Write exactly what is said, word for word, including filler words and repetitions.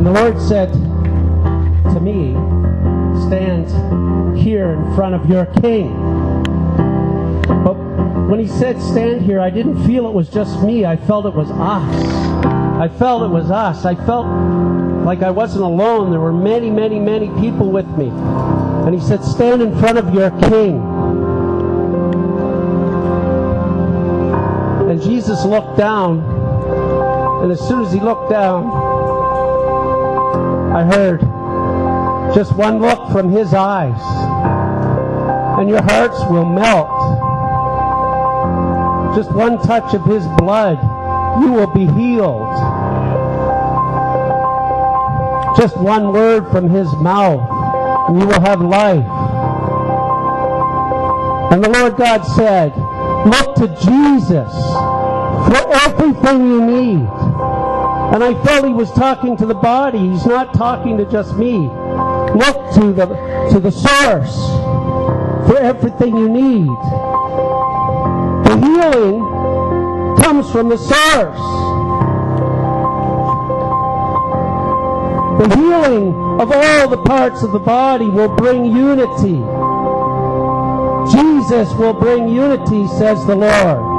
And the Lord said to me, stand here in front of your king. But when he said stand here, I didn't feel it was just me. I felt it was us. I felt it was us. I felt like I wasn't alone. There were many, many, many people with me. And he said, stand in front of your king. And Jesus looked down. And as soon as he looked down, I heard just one look from his eyes, and your hearts will melt. Just one touch of his blood, you will be healed. Just one word from his mouth, and you will have life. And the Lord God said, look to Jesus for everything you need. And I felt he was talking to the body. He's not talking to just me. Look to the to the source for everything you need. The healing comes from the source. The healing of all the parts of the body will bring unity. Jesus will bring unity, says the Lord.